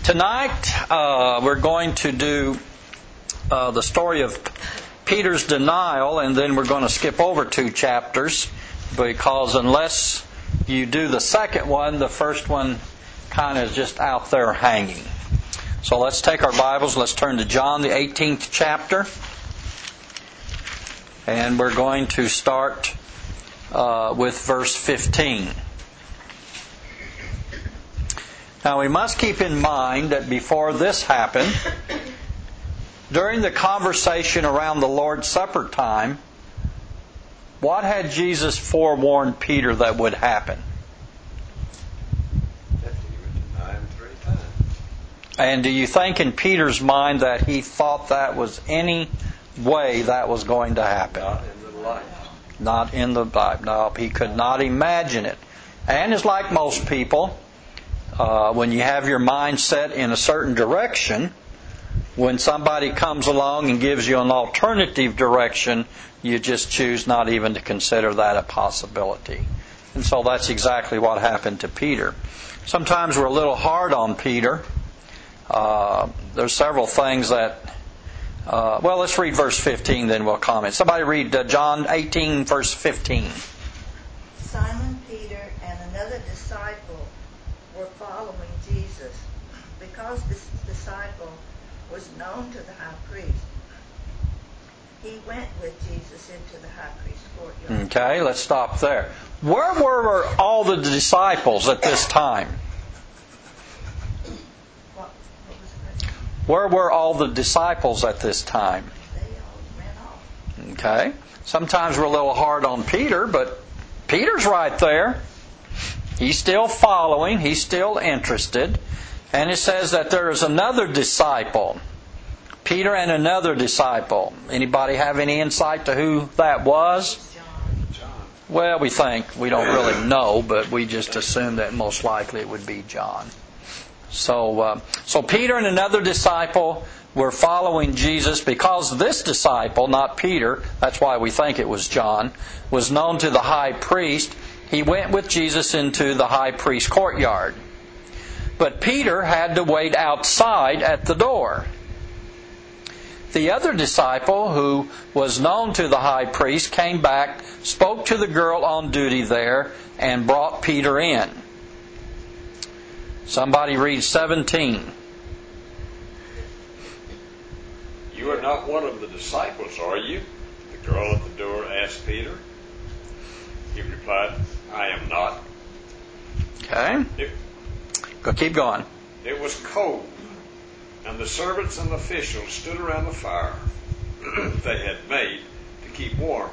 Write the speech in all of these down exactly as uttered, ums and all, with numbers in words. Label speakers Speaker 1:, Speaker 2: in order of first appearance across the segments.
Speaker 1: Tonight, uh, we're going to do uh, the story of Peter's denial, and then we're going to skip over two chapters, because unless you do the second one, the first one kind of is just out there hanging. So let's take our Bibles, let's turn to John, the eighteenth chapter, and we're going to start uh, with verse fifteen. Now we must keep in mind that before this happened, during the conversation around the Lord's Supper time, what had Jesus forewarned Peter that would happen?
Speaker 2: That he would deny him three times.
Speaker 1: And do you think in Peter's mind that he thought that was any way that was going to happen?
Speaker 2: Not in the life.
Speaker 1: Not in the Bible. No, he could not imagine it. And it's like most people, uh, when you have your mind set in a certain direction, when somebody comes along and gives you an alternative direction, you just choose not even to consider that a possibility. And so that's exactly what happened to Peter. Sometimes we're a little hard on Peter. Uh, there's several things that... Uh, well, let's read verse fifteen, then we'll comment. Somebody read uh, John eighteen, verse fifteen.
Speaker 3: Simon Peter and another disciple were following Jesus. Because this disciple was known to the high priest, he went with Jesus into the high priest's courtyard.
Speaker 1: Okay, let's stop there. Where were all the disciples at this time?
Speaker 3: What, what was the question?
Speaker 1: Where were all the disciples at this time?
Speaker 3: They all ran off.
Speaker 1: Okay. Sometimes we're a little hard on Peter, but Peter's right there. He's still following. He's still interested. And it says that there is another disciple. Peter and another disciple. Anybody have any insight to who that was?
Speaker 3: John.
Speaker 2: John.
Speaker 1: Well, we think. We don't really know, but we just assume that most likely it would be John. So, uh, so Peter and another disciple were following Jesus because this disciple, not Peter, that's why we think it was John, was known to the high priest. He went with Jesus into the high priest's courtyard. But Peter had to wait outside at the door. The other disciple, who was known to the high priest, came back, spoke to the girl on duty there, and brought Peter in. Somebody read seventeen.
Speaker 2: You are not one of the disciples, are you? The girl at the door asked Peter. He replied, I am not.
Speaker 1: Okay.
Speaker 2: It,
Speaker 1: Go, keep going.
Speaker 2: it was cold, and the servants and officials stood around the fire they had made to keep warm.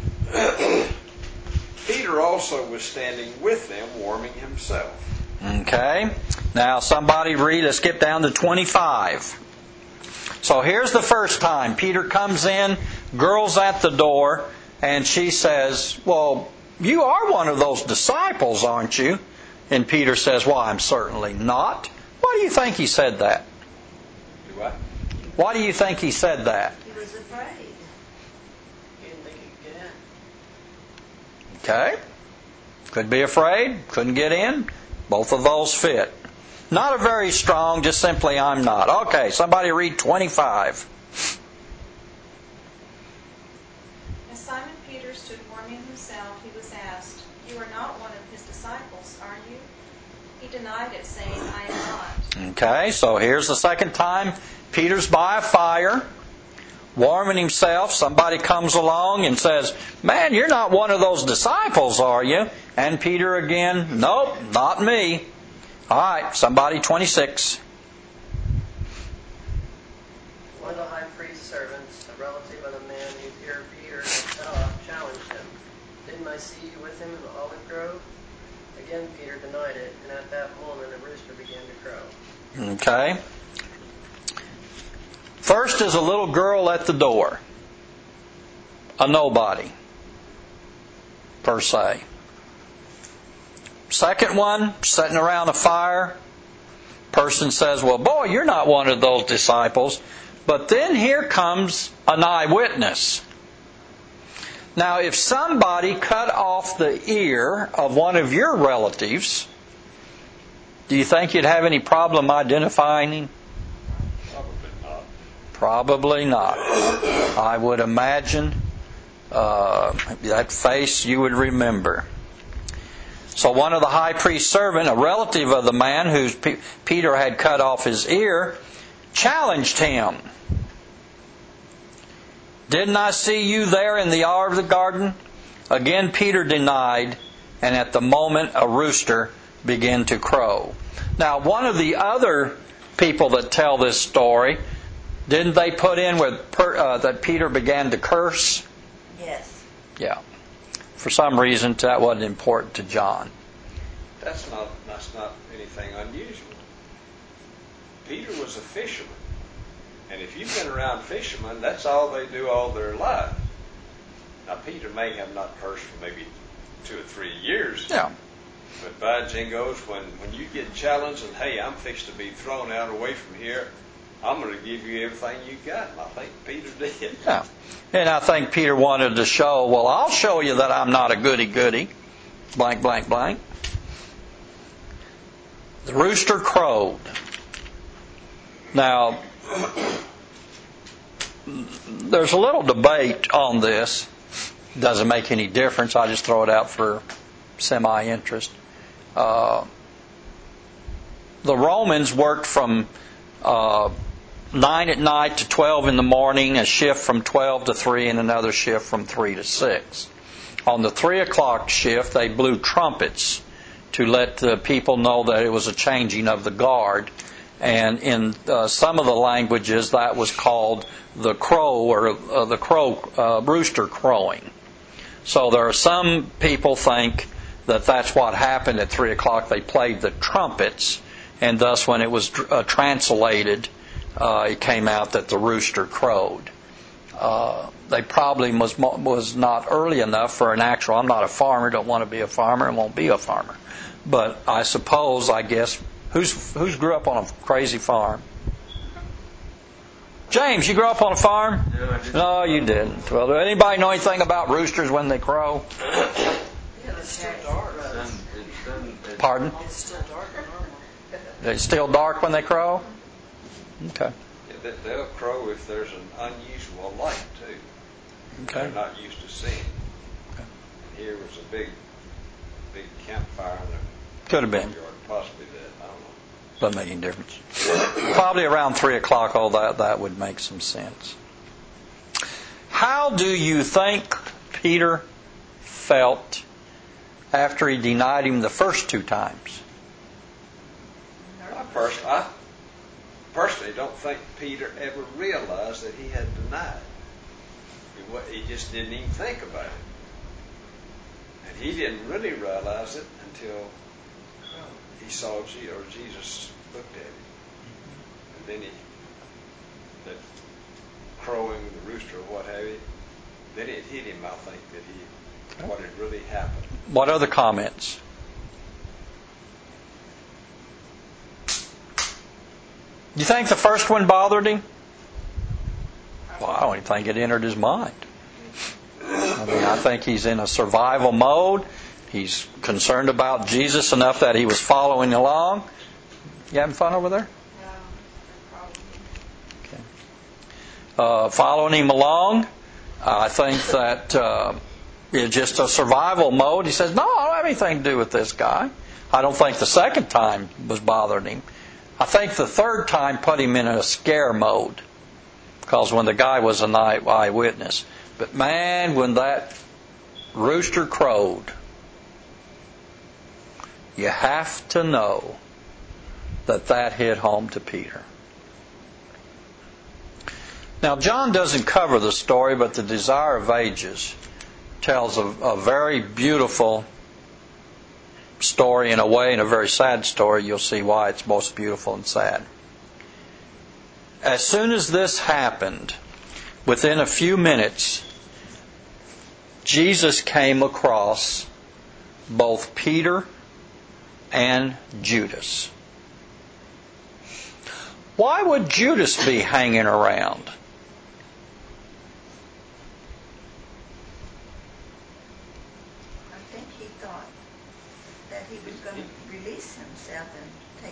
Speaker 2: Peter also was standing with them, warming himself.
Speaker 1: Okay. Now somebody read, let's skip down to twenty-five. So here's the first time. Peter comes in, girl's at the door, and she says, well, you are one of those disciples, aren't you? And Peter says, well, I'm certainly not. Why do you think he said that?
Speaker 2: Do what?
Speaker 1: Why do you think he said that?
Speaker 3: He was afraid.
Speaker 4: He didn't think he could get in.
Speaker 1: Okay. Could be afraid, couldn't get in. Both of those fit. Not a very strong, just simply I'm not. Okay, somebody read twenty-five.
Speaker 5: As Simon Peter stood warming himself, he was asked, you are not one of his disciples, are you? He denied it, saying, I am not.
Speaker 1: Okay, so here's the second time. Peter's by a fire, warming himself. Somebody comes along and says, man, you're not one of those disciples, are you? And Peter again, nope, not me. All right, somebody twenty-six.
Speaker 4: One of the high priest's servants, a relative of the man whose ear Peter had cut off, challenged him. Didn't I see you with him in the olive grove? Again Peter denied it, and at that moment a rooster began to crow.
Speaker 1: Okay. First is a little girl at the door. A nobody, per se. Second one, sitting around a fire. Person says, well, boy, you're not one of those disciples. But then here comes an eyewitness. Now, if somebody cut off the ear of one of your relatives, Do you think you'd have any problem identifying him?
Speaker 2: Probably not.
Speaker 1: Probably not. I would imagine uh, that face you would remember. So one of the high priest's servant, a relative of the man whose P- Peter had cut off his ear, challenged him. Didn't I see you there in the hour of the garden? Again Peter denied, and at the moment a rooster began to crow. Now one of the other people that tell this story, didn't they put in with per, uh, that Peter began to curse?
Speaker 3: Yes.
Speaker 1: Yeah. For some reason that wasn't important to John.
Speaker 2: That's not that's not anything unusual. Peter was a fisherman. And if you've been around fishermen, that's all they do all their life. Now, Peter may have not cursed for maybe two or three years.
Speaker 1: Yeah.
Speaker 2: But by jingoes, when, when you get challenged and, hey, I'm fixed to be thrown out away from here, I'm going to give you everything you got. And I think Peter did.
Speaker 1: Yeah. And I think Peter wanted to show, well, I'll show you that I'm not a goody-goody. Blank, blank, blank. The rooster crowed. Now, there's a little debate on this. Doesn't make any difference. I just throw it out for semi-interest. Uh, the Romans worked from uh, nine at night to twelve in the morning, a shift from twelve to three, and another shift from three to six. On the three o'clock shift, they blew trumpets to let the people know that it was a changing of the guard. And in uh, some of the languages, that was called the crow or uh, the crow uh, rooster crowing. So there are some people think that that's what happened at three o'clock. They played the trumpets, and thus when it was uh, translated, uh, it came out that the rooster crowed. Uh, they probably was was not early enough for an actual. I'm not a farmer. Don't want to be a farmer, and won't be a farmer. But I suppose, I guess. Who's who's grew up on a crazy farm? James, you grew up on a farm?
Speaker 6: No, I didn't.
Speaker 1: No, you didn't. Well, does anybody know anything about roosters when they crow?
Speaker 4: Yeah, it's still dark.
Speaker 6: Sun, it's sun, it's
Speaker 1: Pardon?
Speaker 4: It's still dark and normal.
Speaker 1: It's still dark when they crow? Okay.
Speaker 2: Yeah, they- they'll crow if there's an unusual light, too.
Speaker 1: Okay.
Speaker 2: They're not used to seeing.
Speaker 1: Okay.
Speaker 2: Here was a big, big campfire in the
Speaker 1: Could have been.
Speaker 2: yard, possibly that. I don't know.
Speaker 1: Doesn't make any difference. Probably around three o'clock, all that, that would make some sense. How do you think Peter felt after he denied him the first two times?
Speaker 2: I, pers- I personally don't think Peter ever realized that he had denied. He, wa- he just didn't even think about it. And he didn't really realize it until he saw Jesus, or Jesus looked at him. And then he, that crowing, the rooster, or what have you, then it hit him, I think, that he, what had really happened.
Speaker 1: What other comments? You think the first one bothered him? Well, I don't even think it entered his mind. I mean, I think he's in a survival mode. He's concerned about Jesus enough that he was following along. You having fun over there?
Speaker 5: No, probably.
Speaker 1: Okay. Uh, following him along, I think that uh, it's just a survival mode. He says, no, I don't have anything to do with this guy. I don't think the second time was bothering him. I think the third time put him in a scare mode, because when the guy was an eye- eyewitness. But man, when that rooster crowed, you have to know that that hit home to Peter. Now, John doesn't cover the story, but the Desire of Ages tells a, a very beautiful story in a way, and a very sad story. You'll see why it's both beautiful and sad. As soon as this happened, within a few minutes, Jesus came across both Peter and Judas. Why would Judas be hanging around?
Speaker 3: I think he thought that he was going to release himself and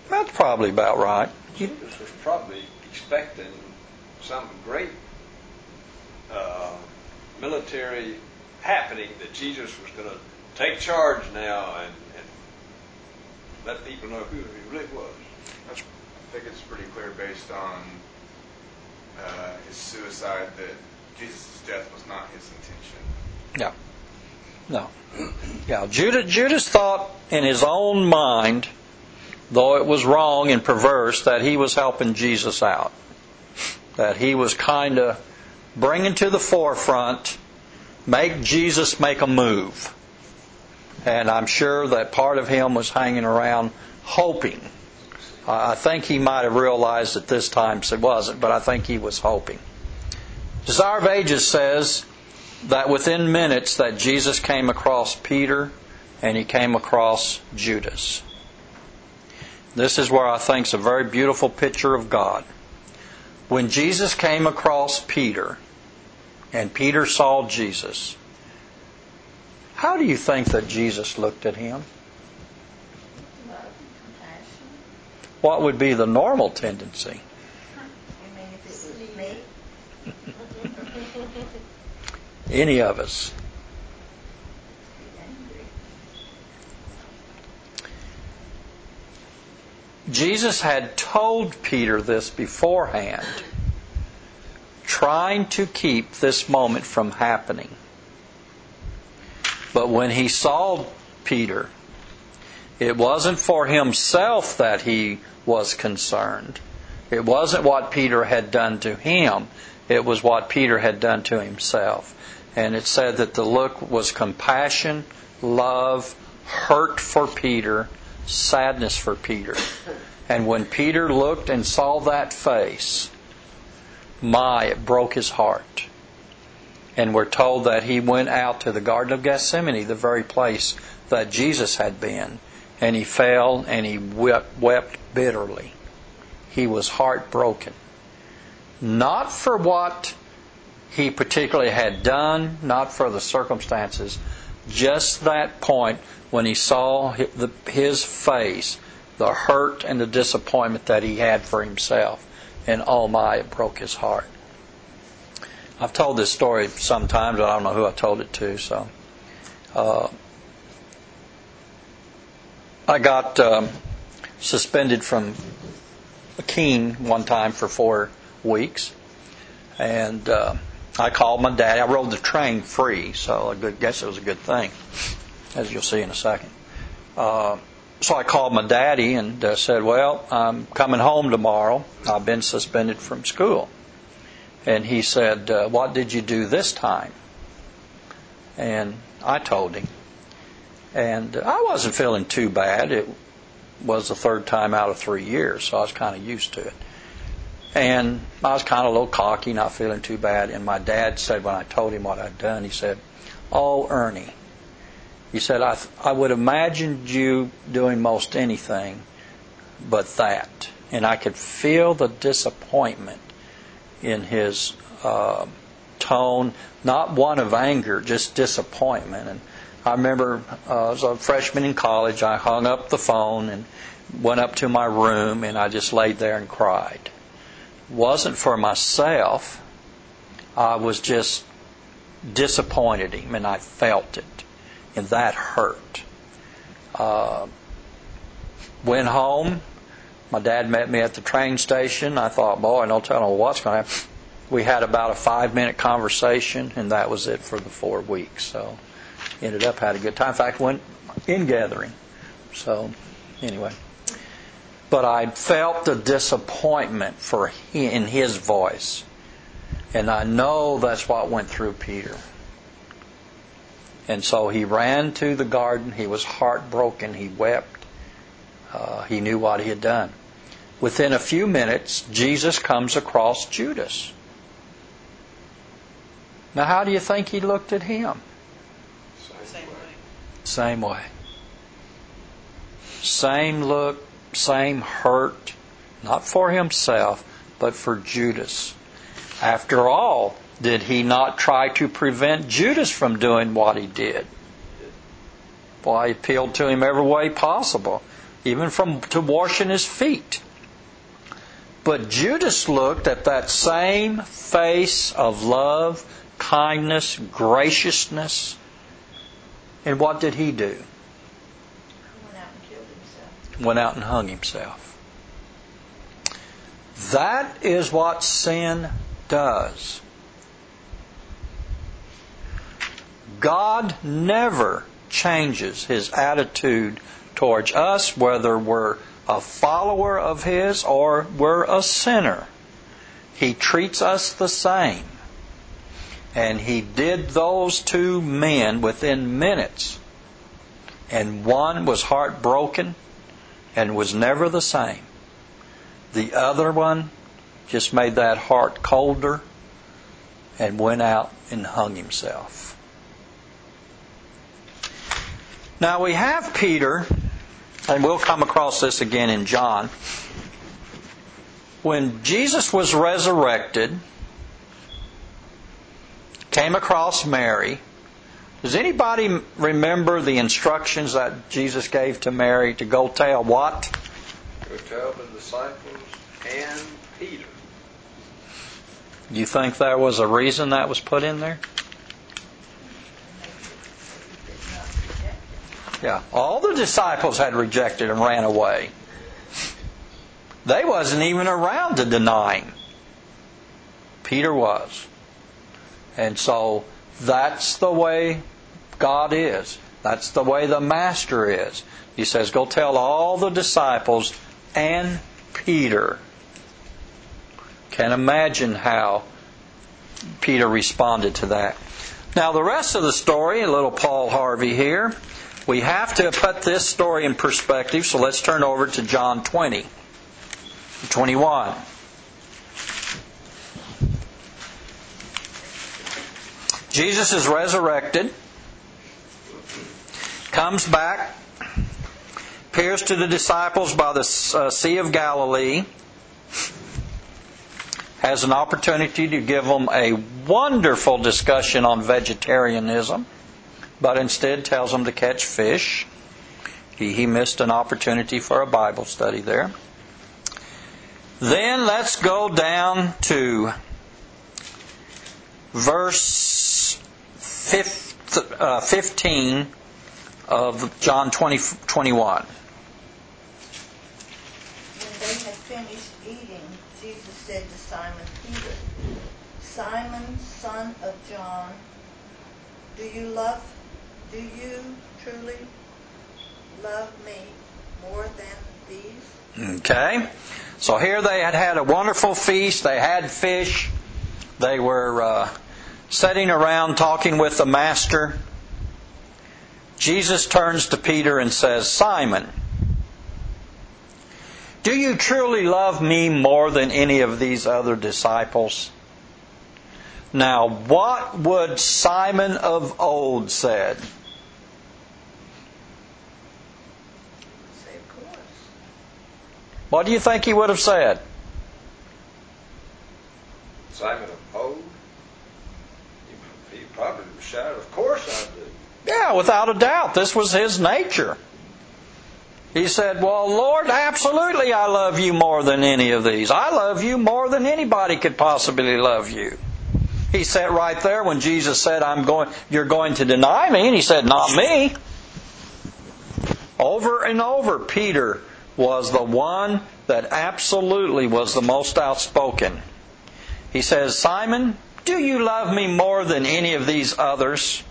Speaker 1: That's probably about right.
Speaker 2: Judas was probably expecting some great uh, military happening, that Jesus was going to take charge now and, and let people know who he really was.
Speaker 6: I think it's pretty clear based on uh, his suicide that Jesus' death was not his intention.
Speaker 1: No. No. Yeah, Judas, Judas thought in his own mind, though it was wrong and perverse, that he was helping Jesus out. That he was kind of bringing to the forefront, make Jesus make a move. And I'm sure that part of him was hanging around hoping. I think he might have realized at this time it wasn't, but I think he was hoping. Desire of Ages says that within minutes that Jesus came across Peter and he came across Judas. This is where I think is a very beautiful picture of God. When Jesus came across Peter and Peter saw Jesus, how do you think that Jesus looked at him?
Speaker 3: Love and compassion.
Speaker 1: What would be the normal tendency?
Speaker 3: You mean if it was me?
Speaker 1: Any of us.
Speaker 3: Angry.
Speaker 1: Jesus had told Peter this beforehand, trying to keep this moment from happening. But when he saw Peter, it wasn't for himself that he was concerned. It wasn't what Peter had done to him. It was what Peter had done to himself. And it said that the look was compassion, love, hurt for Peter, sadness for Peter. And when Peter looked and saw that face, my, it broke his heart. And we're told that he went out to the Garden of Gethsemane, the very place that Jesus had been. And he fell and he wept, wept bitterly. He was heartbroken. Not for what he particularly had done, not for the circumstances. Just that point when he saw his face, the hurt and the disappointment that he had for himself. And oh my, it broke his heart. I've told this story sometimes, but I don't know who I told it to. So, uh, I got um, suspended from Keene one time for four weeks, and uh, I called my daddy. I rode the train free, so I guess it was a good thing, as you'll see in a second. Uh, so I called my daddy and uh, said, "Well, I'm coming home tomorrow. I've been suspended from school." And he said, uh, "What did you do this time?" And I told him. And I wasn't feeling too bad. It was the third time out of three years, so I was kind of used to it. And I was kind of a little cocky, not feeling too bad. And my dad said, when I told him what I'd done, he said, "Oh, Ernie," he said, I, I would imagine you doing most anything but that. And I could feel the disappointment in his uh, tone, not one of anger, just disappointment. And I remember uh, as a freshman in college, I hung up the phone and went up to my room, and I just laid there and cried. It wasn't for myself. I was just disappointed him, and I felt it, and that hurt. Uh, went home. My dad met me at the train station. I thought, boy, no telling what's going to happen. We had about a five-minute conversation, and that was it for the four weeks. So, ended up had a good time. In fact, went in gathering. So, anyway. But I felt the disappointment for he, in his voice. And I know that's what went through Peter. And so he ran to the garden. He was heartbroken. He wept. Uh, he knew what he had done. Within a few minutes, Jesus comes across Judas. Now, how do you think he looked at him?
Speaker 4: Same way.
Speaker 1: Same way. Same look, same hurt, not for himself, but for Judas. After all, did he not try to prevent Judas from doing what he did? Well, he appealed to him every way possible. even from to washing his feet. But Judas looked at that same face of love, kindness, graciousness, and what did he do?
Speaker 3: Went out and killed himself.
Speaker 1: Went out and hung himself. That is what sin does. God never changes His attitude towards us, whether we're a follower of His or we're a sinner. He treats us the same. And He did those two men within minutes. And one was heartbroken and was never the same. The other one just made that heart colder and went out and hung himself. Now we have Peter, and we'll come across this again in John. When Jesus was resurrected, came across Mary. Does anybody remember the instructions that Jesus gave to Mary to go tell what?
Speaker 2: Go tell the disciples and Peter.
Speaker 1: Do you think there was a reason that was put in there? Yeah, all the disciples had rejected and ran away. They wasn't even around to deny Him. Peter was. And so that's the way God is. That's the way the Master is. He says, go tell all the disciples and Peter. Can't imagine how Peter responded to that. Now the rest of the story, a little Paul Harvey here. We have to put this story in perspective, so let's turn over to John twenty, twenty-one. Jesus is resurrected, comes back, appears to the disciples by the uh, Sea of Galilee, has an opportunity to give them a wonderful discussion on vegetarianism, but instead tells them to catch fish. He, he missed an opportunity for a Bible study there. Then let's go down to verse fifteen of John twenty, twenty-one.
Speaker 3: When they had finished eating, Jesus said to Simon Peter, Simon, son of John, do you love, do you truly love me more than these?
Speaker 1: Okay. So here they had had a wonderful feast. They had fish. They were uh, sitting around talking with the Master. Jesus turns to Peter and says, Simon, do you truly love me more than any of these other disciples? Now, what would Simon of old said?
Speaker 3: Say, of course.
Speaker 1: What do you think he would have said?
Speaker 2: Simon of old? He, he probably would shout, of course I do.
Speaker 1: Yeah, without a doubt. This was his nature. He said, well, Lord, absolutely I love you more than any of these. I love you more than anybody could possibly love you. He sat right there when Jesus said, "I'm going. You're going to deny me." And he said, "Not me." Over and over, Peter was the one that absolutely was the most outspoken. He says, "Simon, do you love me more than any of these others?"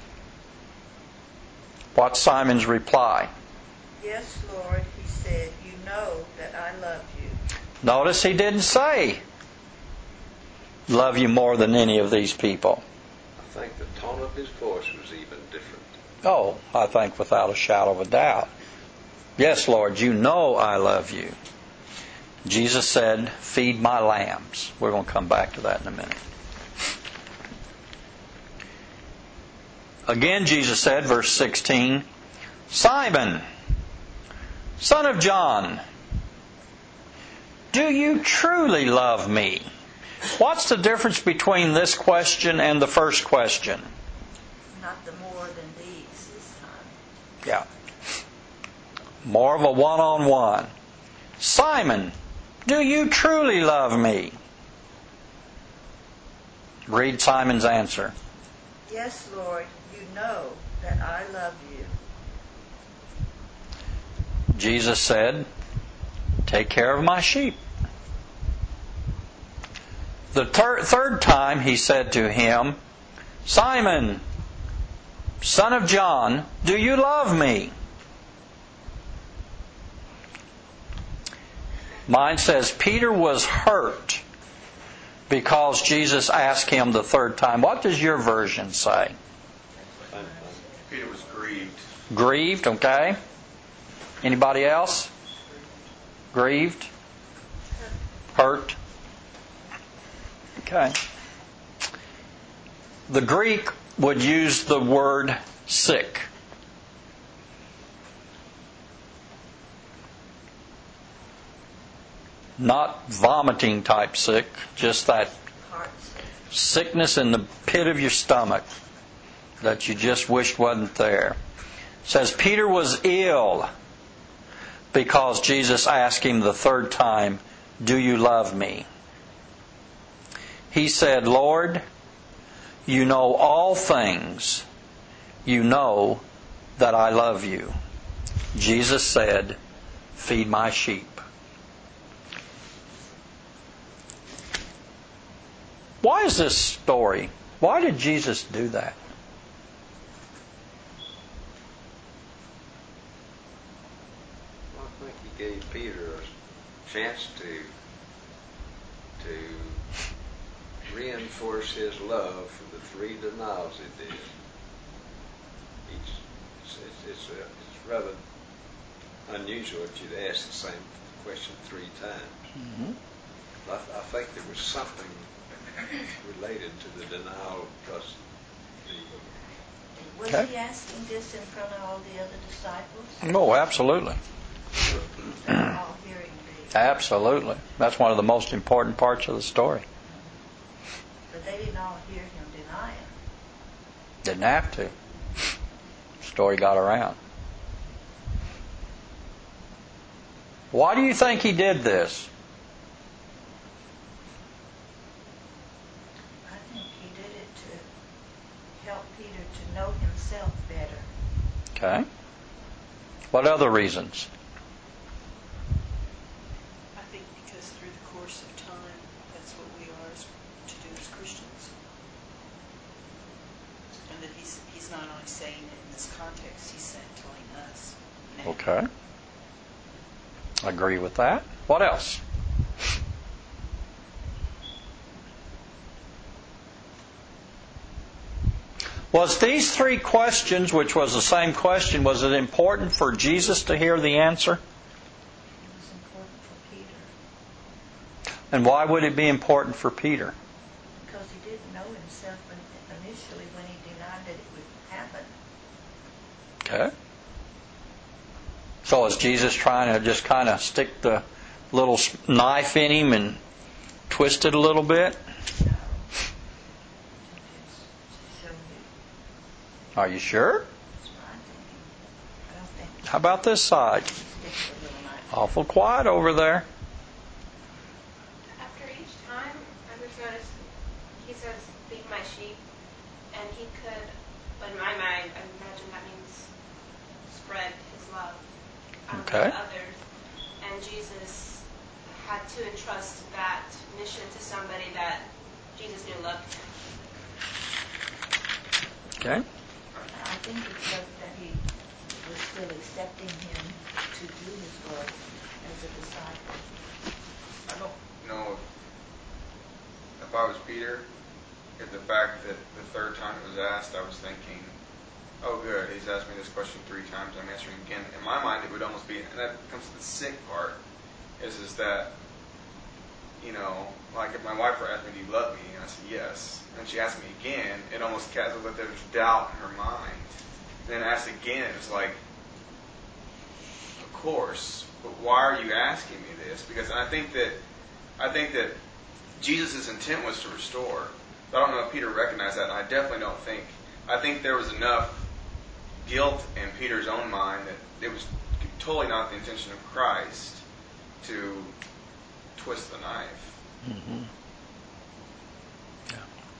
Speaker 1: What's Simon's reply?
Speaker 3: Yes, Lord, he said, you know that I love you.
Speaker 1: Notice he didn't say, love you more than any of these people.
Speaker 2: I think the tone of his voice was even different.
Speaker 1: Oh, I think without a shadow of a doubt. Yes, Lord, you know I love you. Jesus said, feed my lambs. We're going to come back to that in a minute. Again, Jesus said, verse sixteen, Simon, son of John, do you truly love me? What's the difference between this question and the first question?
Speaker 3: Not the more than these this time.
Speaker 1: Yeah. More of a one-on-one. Simon, do you truly love me? Read Simon's answer.
Speaker 3: Yes, Lord, you know that I love you.
Speaker 1: Jesus said, take care of my sheep. The thir- third time he said to him, Simon, son of John, do you love me? Mine says Peter was hurt because Jesus asked him the third time. What does your version say?
Speaker 2: Peter was grieved.
Speaker 1: Grieved, okay. Anybody else? Grieved? Hurt? Okay. The Greek would use the word sick. Not vomiting type sick, just that sickness in the pit of your stomach that you just wished wasn't there. It says Peter was ill because Jesus asked him the third time, do you love me? He said, Lord, you know all things. You know that I love you. Jesus said, feed my sheep. Why is this story? Why did Jesus do that?
Speaker 2: Well, I think he gave Peter a chance to to reinforce his love for the three denials he did. Each, it's, it's, a, it's rather unusual that you'd ask the same question three times.
Speaker 1: Mm-hmm.
Speaker 2: I, I think there was something related to the denial because the
Speaker 3: Was
Speaker 1: Okay.
Speaker 3: he asking this in front of all the other disciples?
Speaker 1: Oh, absolutely.
Speaker 3: They were all hearing the,
Speaker 1: Absolutely. That's one of the most important parts of the story.
Speaker 3: but they didn't all hear him deny him.
Speaker 1: Didn't have to. Story got around. Why do you think he did this?
Speaker 3: I think he did it to help Peter to know himself better.
Speaker 1: Okay. What other reasons?
Speaker 7: I think because through the course of time, that's what we are as, to do as Christians. And that he's he's not only saying it in this context, he's saying, telling us now.
Speaker 1: Okay. I agree with that. What else? Was these three questions, which was the same question, was it important for Jesus to hear the answer?
Speaker 3: It was important for Peter
Speaker 1: And why would it be important for Peter?
Speaker 3: because he didn't know himself when, initially when he denied that it would happen.
Speaker 1: Okay. So is Jesus trying to just kind of stick the little knife in him and twist it a little bit?
Speaker 3: No. Just to show you.
Speaker 1: Are you sure?
Speaker 3: That's my thinking. I don't think
Speaker 1: How about this side?
Speaker 3: he sticks a little knife.
Speaker 1: Awful quiet over there.
Speaker 8: After each time, I just noticed he says, feed my sheep, and he could, in my mind, I imagine that means spread his love um,
Speaker 1: Okay.
Speaker 8: to others. And Jesus had to entrust that mission to somebody that Jesus knew loved him.
Speaker 1: Okay.
Speaker 3: I think it shows that he was still accepting him to do his work as a disciple.
Speaker 6: I don't know if, if I was Peter, if the fact that the third time it was asked, I was thinking, oh good, he's asked me this question three times, I'm answering again. In my mind, it would almost be, and that comes to the sick part, is is that, you know, like if my wife were asking me, do you love me? And I said, yes. And she asked me again, it almost casts as if there was doubt in her mind. And then asked again, it's like, of course, but why are you asking me this? Because I think that, I think that Jesus' intent was to restore. But I don't know if Peter recognized that, and I definitely don't think, I think there was enough guilt in Peter's own mind that it was totally not the intention of Christ to twist the knife.
Speaker 1: Mm-hmm. Yeah.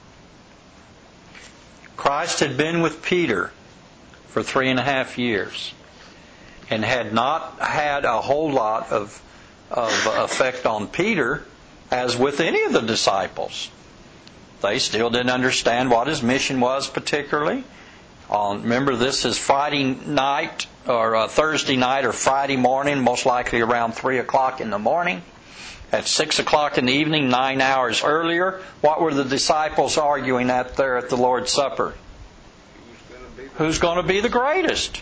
Speaker 1: Christ had been with Peter for three and a half years and had not had a whole lot of, of effect on Peter as with any of the disciples. They still didn't understand what his mission was particularly. On, remember, this is Friday night or uh, Thursday night or Friday morning, most likely around three o'clock in the morning. At six o'clock in the evening, nine hours earlier, what were the disciples arguing at there at the Lord's Supper? Who's going to be the greatest?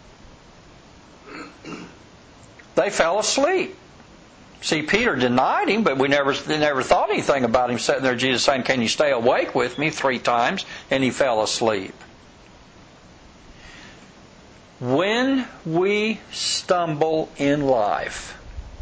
Speaker 1: They fell asleep. See, Peter denied Him, but we never they never thought anything about Him sitting there, Jesus saying, "Can you stay awake with me?" three times, and he fell asleep. When we stumble in life,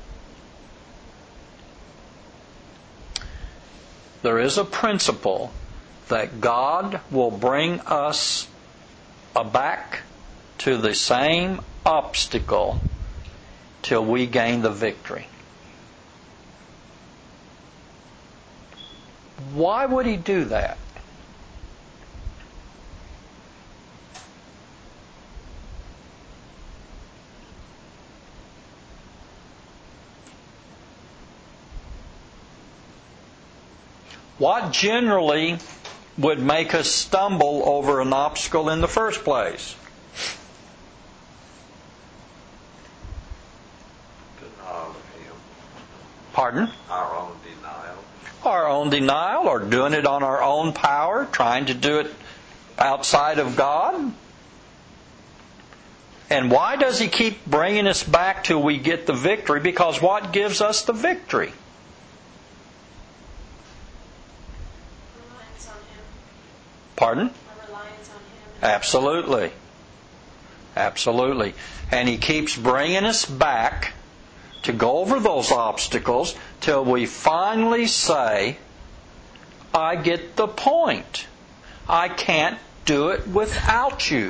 Speaker 1: there is a principle that God will bring us back to the same obstacle till we gain the victory. Why would He do that? What generally would make us stumble over an obstacle in the first place?
Speaker 2: Denial of Him.
Speaker 1: Pardon?
Speaker 2: Our own denial.
Speaker 1: Our own denial, or doing it on our own power, trying to do it outside of God. And why does He keep bringing us back till we get the victory? Because what gives us the victory?
Speaker 8: Reliance on Him.
Speaker 1: Pardon?
Speaker 8: A reliance on Him.
Speaker 1: Absolutely. Absolutely. And He keeps bringing us back to go over those obstacles till we finally say, I get the point. I can't do it without you.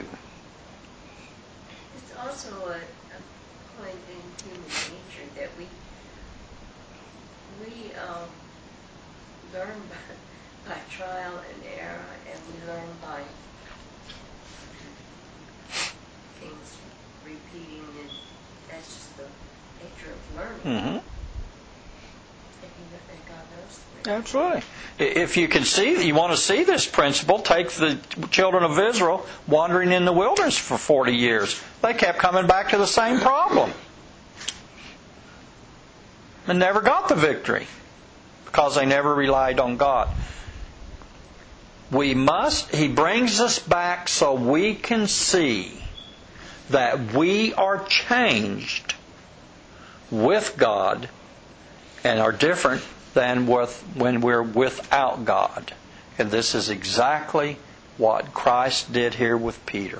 Speaker 9: It's also a, a point in human nature that we we um, learn by, by trial and error, and we learn by things repeating, and that's just the nature of learning.
Speaker 1: Mm-hmm.
Speaker 9: And God knows the way.
Speaker 1: Absolutely. If you can see, you want to see this principle, take the children of Israel wandering in the wilderness for forty years. They kept coming back to the same problem. And never got the victory. Because they never relied on God. We must, He brings us back so we can see that we are changed with God and are different than with when we're without God. And this is exactly what Christ did here with Peter.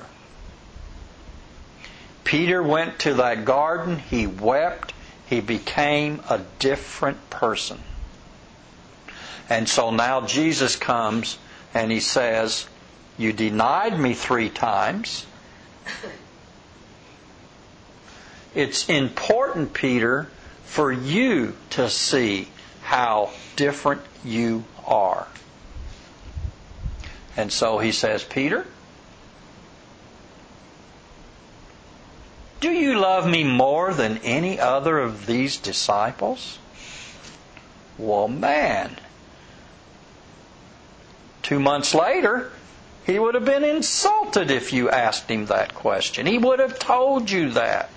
Speaker 1: Peter went to that garden, he wept, he became a different person. And so now Jesus comes and He says, you denied me three times. It's important, Peter, for you to see how different you are. And so He says, Peter, do you love me more than any other of these disciples? Well, man. Two months later, he would have been insulted if you asked him that question. He would have told you that.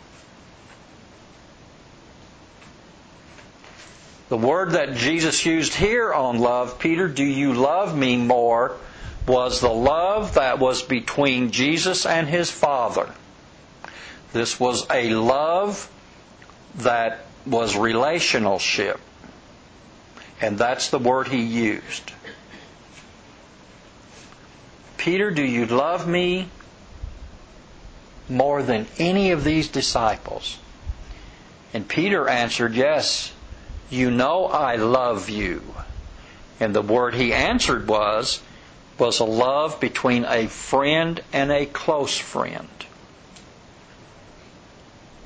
Speaker 1: The word that Jesus used here on love, Peter, do you love me more, was the love that was between Jesus and His Father. This was a love that was relationship. And that's the word He used. Peter, do you love me more than any of these disciples? And Peter answered, yes, you know I love you. And the word he answered was, was a love between a friend and a close friend.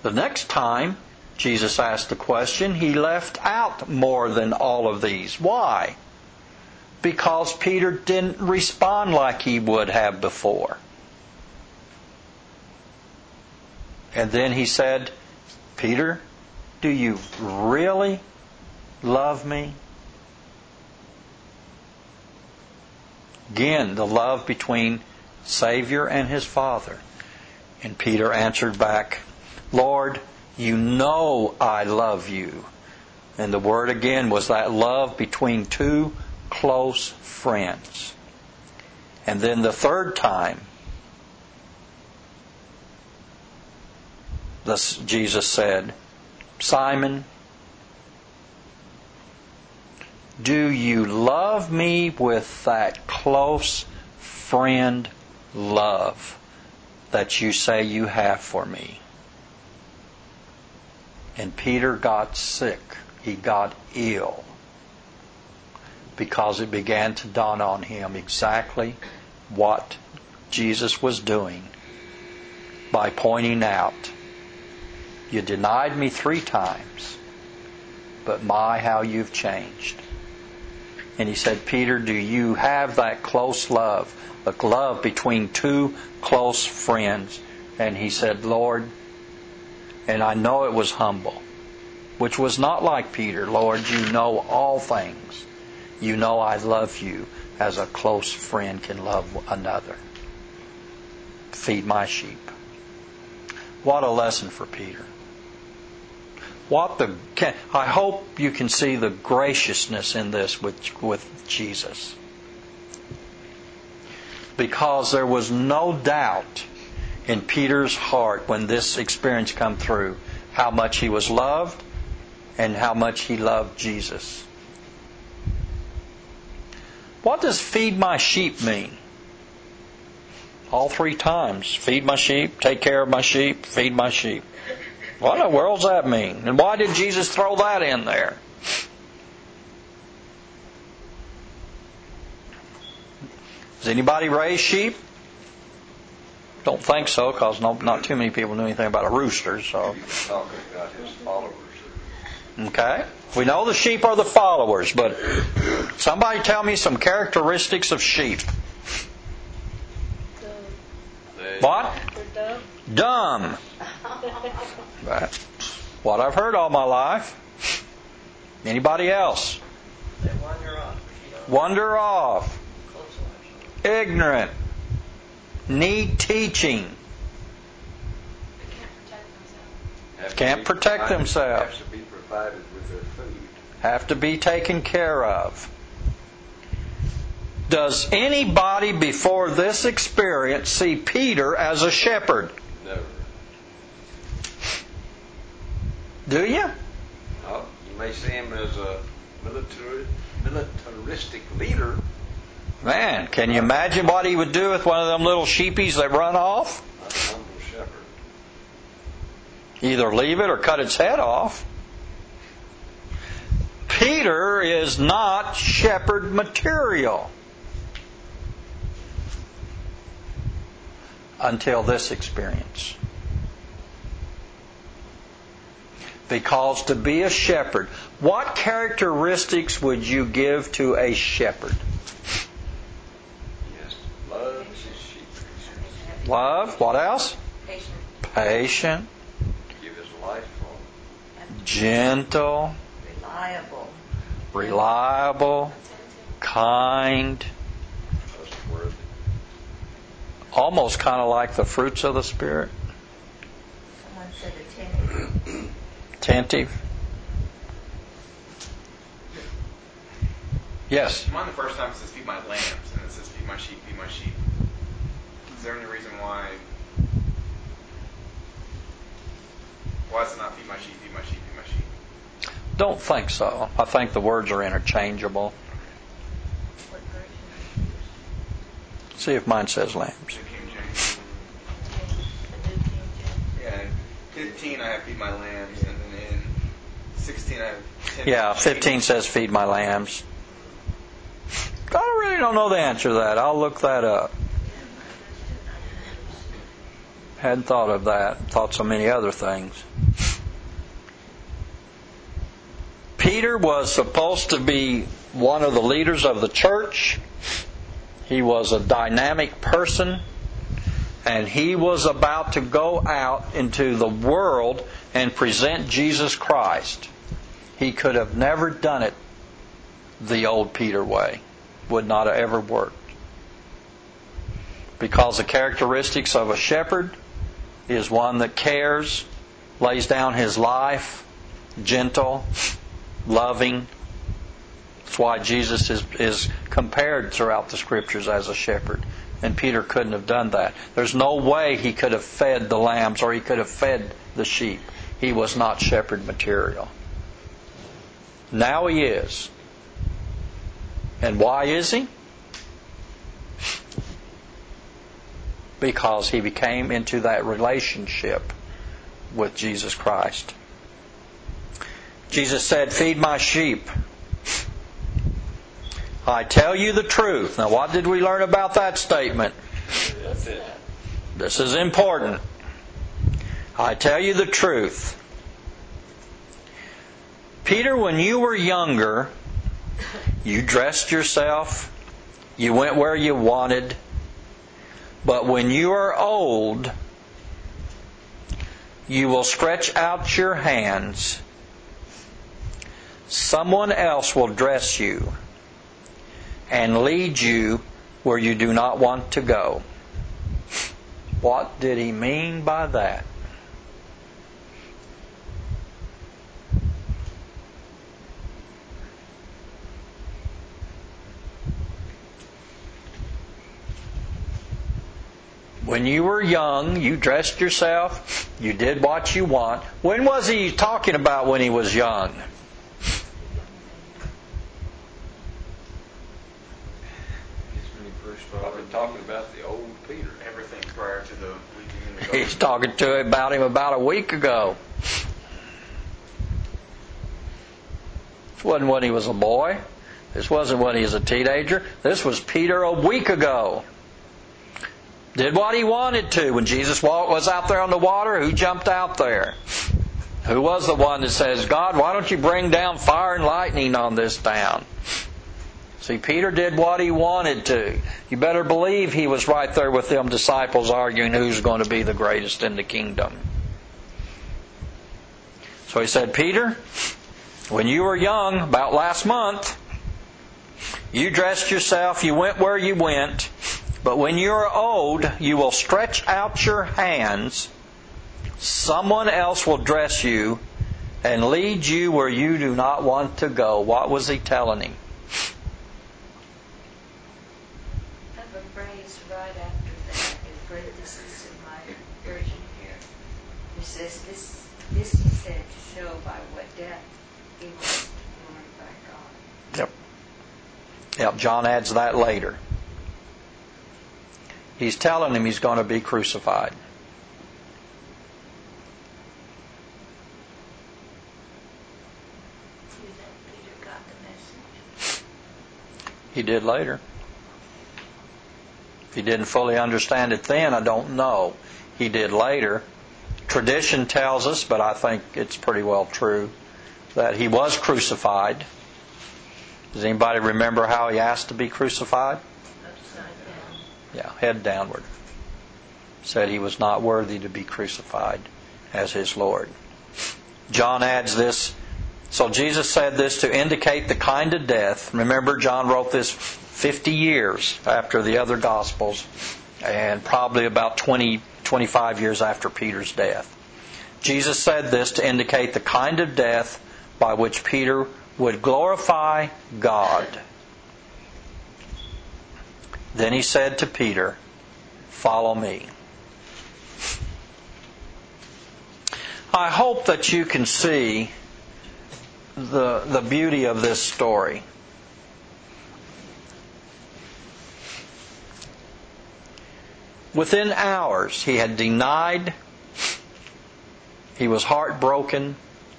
Speaker 1: The next time Jesus asked the question, He left out more than all of these. Why? Because Peter didn't respond like he would have before. And then He said, Peter, do you really love me? Again, the love between Savior and His Father. And Peter answered back, Lord, you know I love you. And the word again was that love between two close friends. And then the third time, this, Jesus said, Simon, do you love me with that close friend love that you say you have for me? And Peter got sick. He got ill. Because it began to dawn on him exactly what Jesus was doing by pointing out, you denied me three times, but my, how you've changed. And He said, Peter, do you have that close love, the love between two close friends? And he said, Lord, and I know it was humble, which was not like Peter. Lord, you know all things. You know I love you as a close friend can love another. Feed my sheep. What a lesson for Peter. What the I hope you can see the graciousness in this with, with Jesus. Because there was no doubt in Peter's heart when this experience come through how much he was loved and how much he loved Jesus. What does feed my sheep mean? All three times. Feed my sheep, take care of my sheep, feed my sheep. What in the world does that mean? And why did Jesus throw that in there? Does anybody raise sheep? Don't think so, because no, not too many people knew anything about a rooster. So,
Speaker 2: Talking about His followers.
Speaker 1: okay, we know the sheep are the followers, but somebody tell me some characteristics of sheep. What?
Speaker 9: They're
Speaker 1: dumb. Dumb. That's what I've heard all my life. Anybody else?
Speaker 4: They wander off.
Speaker 1: Wander off.
Speaker 4: Close
Speaker 1: Ignorant. Need teaching.
Speaker 8: They
Speaker 1: Can't
Speaker 8: can't protect themselves.
Speaker 1: protect themselves.
Speaker 2: Have to be provided with their food.
Speaker 1: Have to be taken care of. Does anybody before this experience see Peter as a shepherd?
Speaker 2: Never.
Speaker 1: Do you?
Speaker 2: Oh, you may see him as a military, militaristic leader.
Speaker 1: Man, can you imagine what he would do with one of them little sheepies that run off?
Speaker 2: A humble shepherd.
Speaker 1: Either leave it or cut its head off. Peter is not shepherd material. Until this experience. Because to be a shepherd, what characteristics would you give to a shepherd?
Speaker 2: Yes, loves his sheep.
Speaker 1: Love. What else?
Speaker 3: Patient.
Speaker 1: Patient.
Speaker 2: Give his life for them.
Speaker 1: Gentle.
Speaker 3: Reliable.
Speaker 1: Reliable. Kind.
Speaker 2: Trustworthy.
Speaker 1: Almost kind of like the fruits of the Spirit.
Speaker 3: Someone said attentive.
Speaker 1: Attentive. Yes.
Speaker 6: I'm on the first time it says feed my lambs, and it says feed my sheep, feed my sheep. Is there any reason why? Why is it not feed my sheep, feed my sheep, feed my sheep?
Speaker 1: Don't think so. I think the words are interchangeable. See if mine says lambs.
Speaker 6: The King James. Yeah, in fifteen I have feed my lambs, and then in sixteen I have ten.
Speaker 1: Yeah, fifteen says feed my lambs. I really don't know the answer to that. I'll look that up. Hadn't thought of that. Thought so many other things. Peter was supposed to be one of the leaders of the church. He was a dynamic person. And he was about to go out into the world and present Jesus Christ. He could have never done it the old Peter way. Would not have ever worked. Because the characteristics of a shepherd is one that cares, lays down his life, gentle, loving. That's why Jesus is, is compared throughout the Scriptures as a shepherd. And Peter couldn't have done that. There's no way he could have fed the lambs or he could have fed the sheep. He was not shepherd material. Now he is. And why is he? Because he became into that relationship with Jesus Christ. Jesus said, "Feed my sheep. I tell you the truth." Now, what did we learn about that statement?
Speaker 2: That's it.
Speaker 1: This is important. I tell you the truth. Peter, when you were younger, you dressed yourself, you went where you wanted, but when you are old, you will stretch out your hands. Someone else will dress you and lead you where you do not want to go. What did he mean by that? When you were young, you dressed yourself, you did what you want. When was he talking about when he was young?
Speaker 2: Probably talking about the old Peter.
Speaker 6: Everything prior to the leaping in the garden.
Speaker 1: He's talking to him about him about a week ago. This wasn't when he was a boy. This wasn't when he was a teenager. This was Peter a week ago. Did what he wanted to. When Jesus was out there on the water, who jumped out there? Who was the one that says, "God, why don't you bring down fire and lightning on this town?" See, Peter did what he wanted to. You better believe he was right there with them disciples arguing who's going to be the greatest in the kingdom. So he said, "Peter, when you were young, about last month, you dressed yourself, you went where you went, but when you are old, you will stretch out your hands. Someone else will dress you and lead you where you do not want to go." What was he telling him?
Speaker 9: Phrase right after that in parentheses in my version here. It says, this, this he said to show by what death he was to glorify God.
Speaker 1: Yep. Yep, John adds that later. He's telling him he's going to be crucified.
Speaker 9: Do you think Peter got the message?
Speaker 1: He did later. If he didn't fully understand it then, I don't know. He did later. Tradition tells us, but I think it's pretty well true, that he was crucified. Does anybody remember how he asked to be crucified?
Speaker 9: Upside down.
Speaker 1: Yeah, head downward. Said he was not worthy to be crucified as his Lord. John adds this. So Jesus said this to indicate the kind of death. Remember, John wrote this fifty years after the other Gospels, and probably about twenty, twenty-five years after Peter's death. Jesus said this to indicate the kind of death by which Peter would glorify God. Then he said to Peter, "Follow me." I hope that you can see the, the beauty of this story. Within hours, he had denied. He was heartbroken.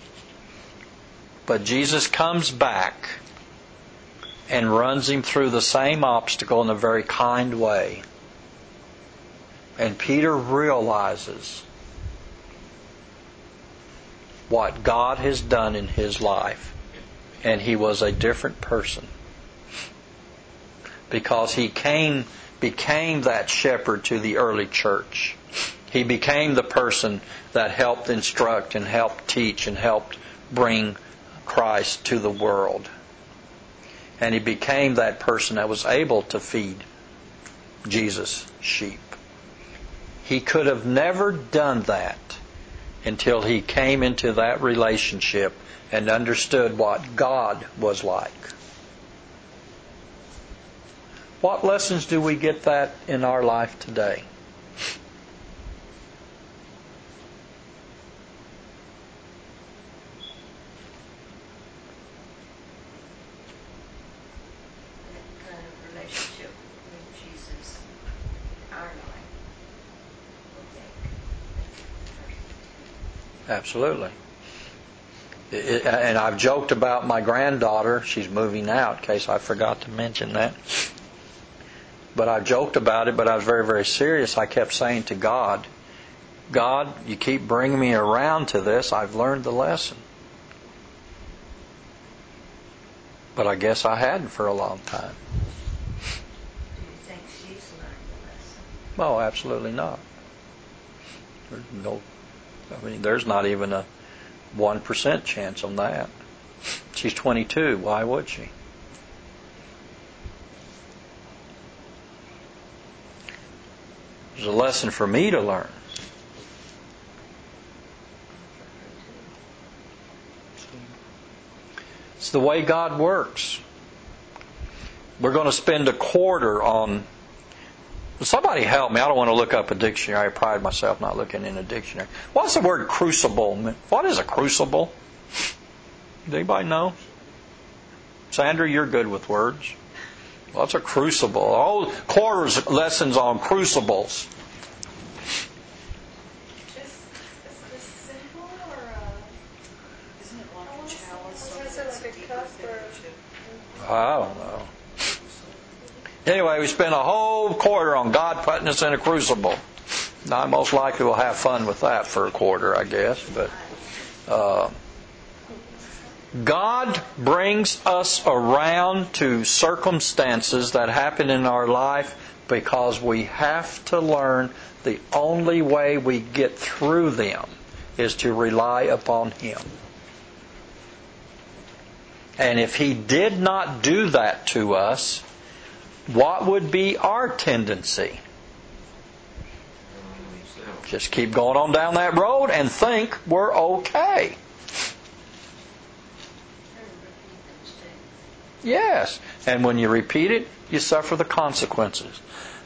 Speaker 1: But Jesus comes back and runs him through the same obstacle in a very kind way. And Peter realizes what God has done in his life. and he was a different person. Because he came, became that shepherd to the early church. He became the person that helped instruct and helped teach and helped bring Christ to the world. And he became that person that was able to feed Jesus' sheep. He could have never done that until he came into that relationship and understood what God was like. What lessons do we get that in our life today?
Speaker 9: That kind of relationship with Jesus in our life will make.
Speaker 1: Absolutely. It, and I've joked about my granddaughter. She's moving out, in case I forgot to mention that. But I joked about it, but I was very, very serious. I kept saying to God, God, you keep bringing me around to this. I've learned the lesson. But I guess I hadn't for a long time.
Speaker 9: Do you think she's learned the lesson?
Speaker 1: Oh, absolutely not. There's no, I mean, there's not even a one percent chance on that. She's twenty-two. Why would she? There's a lesson for me to learn. It's the way God works. We're going to spend a quarter on... Somebody help me. I don't want to look up a dictionary. I pride myself not looking in a dictionary. What's the word crucible? What is a crucible? Does anybody know? Sandra, you're good with words. What's a crucible? Oh, quarters lessons on crucibles.
Speaker 5: Is, is this simple or uh,
Speaker 7: Isn't it like
Speaker 5: I
Speaker 7: a
Speaker 5: wanna say-
Speaker 7: chalice?
Speaker 5: I was gonna say like a cup or-
Speaker 1: I don't know. Anyway, we spent a whole quarter on God putting us in a crucible. Now, most likely we'll have fun with that for a quarter, I guess. But uh, God brings us around to circumstances that happen in our life because we have to learn the only way we get through them is to rely upon Him. And if He did not do that to us, what would be our tendency? Just keep going on down that road and think we're okay. Yes. And when you repeat it, you suffer the consequences.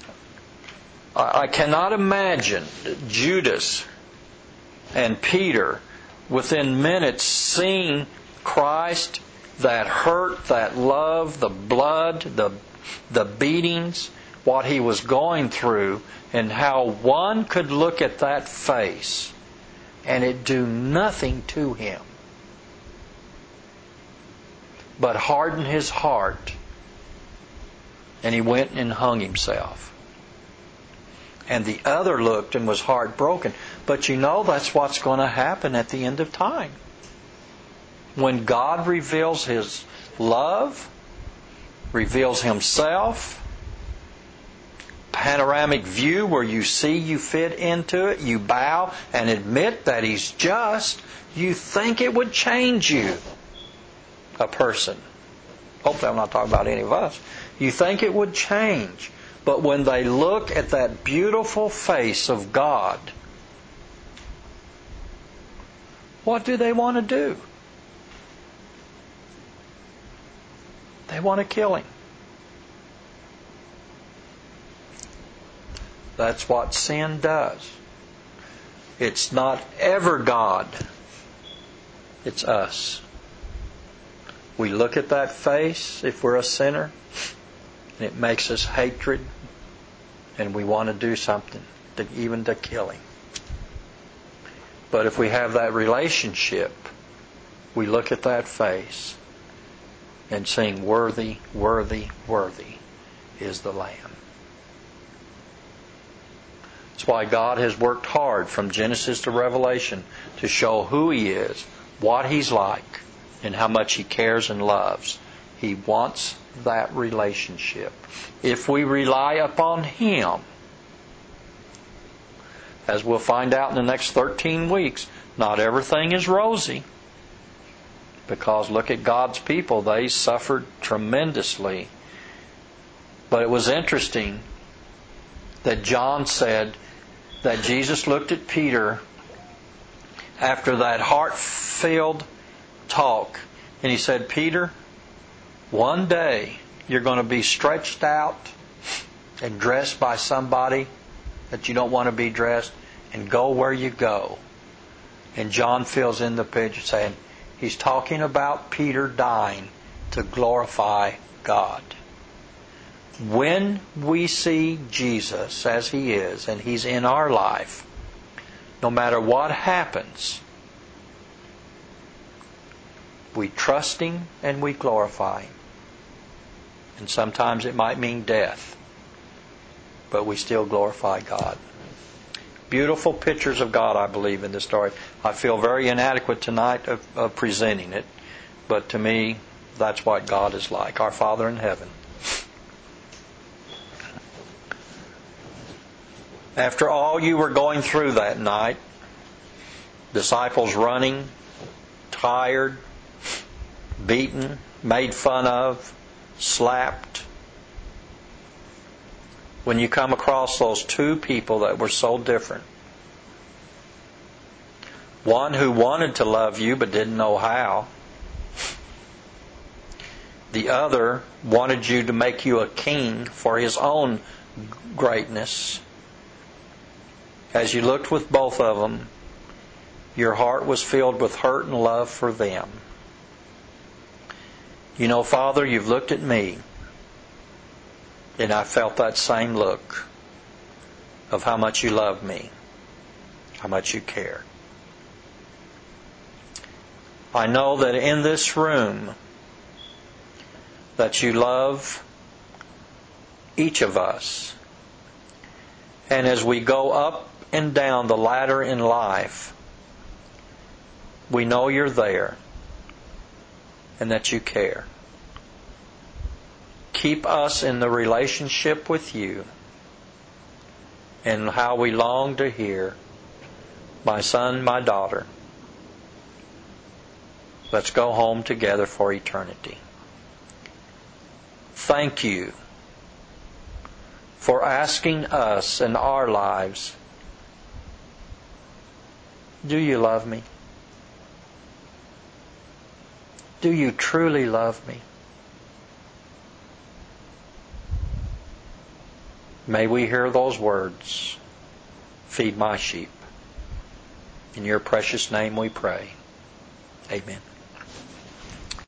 Speaker 1: I cannot imagine Judas and Peter within minutes seeing Christ, that hurt, that love, the blood, the the beatings, what he was going through, and how one could look at that face and it do nothing to him but harden his heart, and he went and hung himself. And the other looked and was heartbroken. But you know that's what's going to happen at the end of time. When God reveals His love, reveals Himself, panoramic view where you see you fit into it, you bow and admit that He's just, you think it would change you, a person. Hopefully I'm not talking about any of us. You think it would change. But when they look at that beautiful face of God, what do they want to do? They want to kill Him. That's what sin does. It's not ever God. It's us. We look at that face, if we're a sinner, and it makes us hatred, and we want to do something, to, even to kill Him. But if we have that relationship, we look at that face and sing, "Worthy, worthy, worthy is the Lamb." That's why God has worked hard from Genesis to Revelation to show who He is, what He's like, and how much He cares and loves. He wants that relationship. If we rely upon Him, as we'll find out in the next thirteen weeks, not everything is rosy. Because look at God's people, they suffered tremendously. But it was interesting that John said that Jesus looked at Peter after that heart-filled talk, and He said, Peter, one day you're going to be stretched out and dressed by somebody that you don't want to be dressed, and go where you go. And John fills in the picture saying, he's talking about Peter dying to glorify God. When we see Jesus as He is, and He's in our life, no matter what happens, we trust Him and we glorify Him. And sometimes it might mean death, but we still glorify God. Beautiful pictures of God, I believe, in this story. I feel very inadequate tonight of, of presenting it, but to me, that's what God is like, our Father in heaven. After all you were going through that night, disciples running, tired, beaten, made fun of, slapped, when you come across those two people that were so different, one who wanted to love you but didn't know how, the other wanted you to make you a king for his own greatness, as you looked with both of them, your heart was filled with hurt and love for them. You know, Father, you've looked at me, and I felt that same look of how much you love me, how much you care. I know that in this room that you love each of us. And as we go up and down the ladder in life, we know you're there and that you care. Keep us in the relationship with you, and how we long to hear, my son, my daughter, let's go home together for eternity. Thank you for asking us in our lives, do you love me? Do you truly love me? May we hear those words, feed my sheep. In your precious name we pray. Amen.